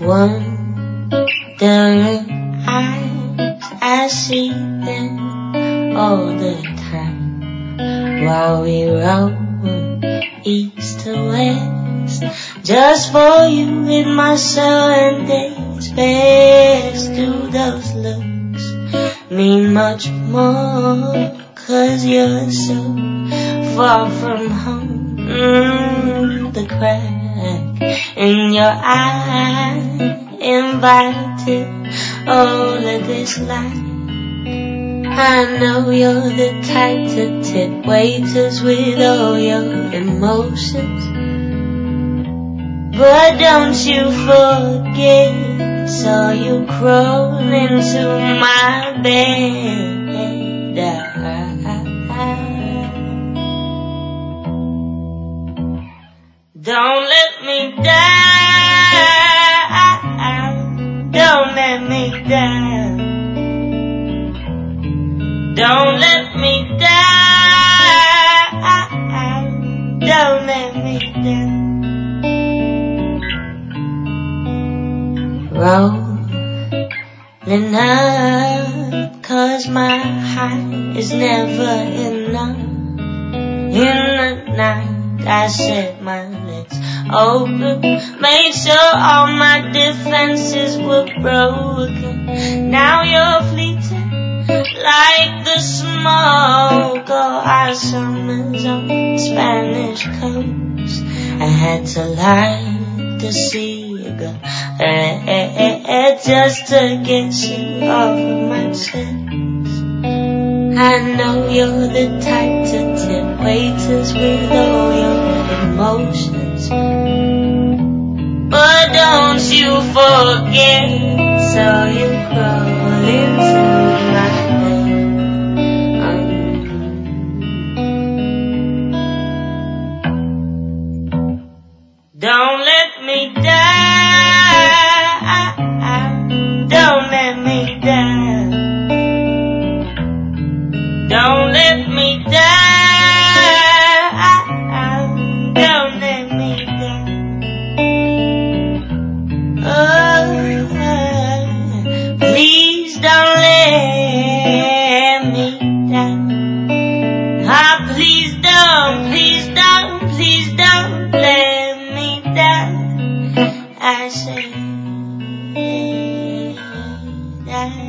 Wondering eyes, I see them all the time while we roll east to west, just for you in my cell, and days best. Do those looks mean much more, 'cause you're so far from home? The crack in your eye invited all of this light. I know you're the type to tip waiters with all your emotions, but don't you forget, saw you crawl into my bed. Don't let me down, don't let me down, don't let me down, don't let me down. Rolling up, 'cause my high is never enough. In the night I set my lips open, made sure all my defenses were broken. Now you're fleeting like the smoke of our summers on the Spanish coast. I had to light the cigarette just to get you off of my chest. I know you're the type to tip waiters with all your emotions, but don't you forget, so you crawl into my bed. Don't let me down, don't let me down, don't let me down, don't let me down. Oh, please don't let me down. Ah, please don't, please don't, please don't let me down. I say that.